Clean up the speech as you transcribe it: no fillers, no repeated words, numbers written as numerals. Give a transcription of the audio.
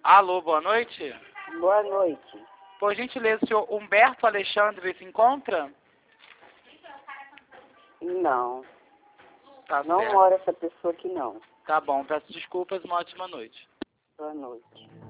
Alô, boa noite. Boa noite. Por gentileza, o senhor Humberto Alexandre se encontra? Não, Tá não certo. mora essa pessoa aqui não. Tá bom, peço desculpas, uma ótima noite. Boa noite.